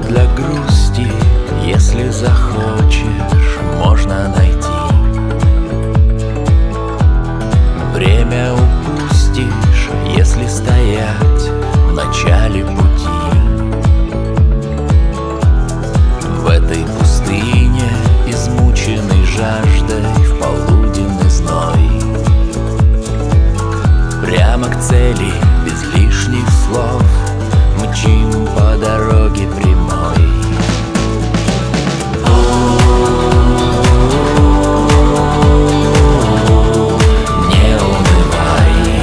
повод для грусти, если захочешь, можно найти. Время упустишь, если стоять в начале пути. В этой пустыне, измученной жаждой в полуденный зной, прямо к цели, без лишних слов, мчим по дороге прямой. Не унывай,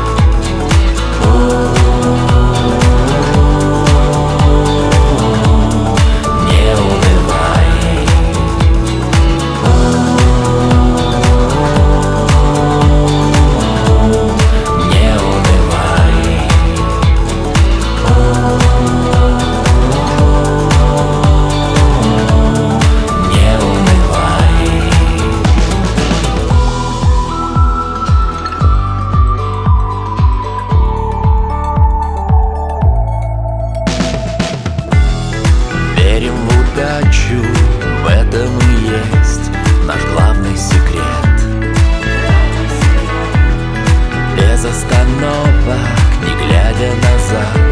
не унывай, не унывай. Верим в удачу, в этом и есть наш главный секрет. Без остановок, не глядя назад,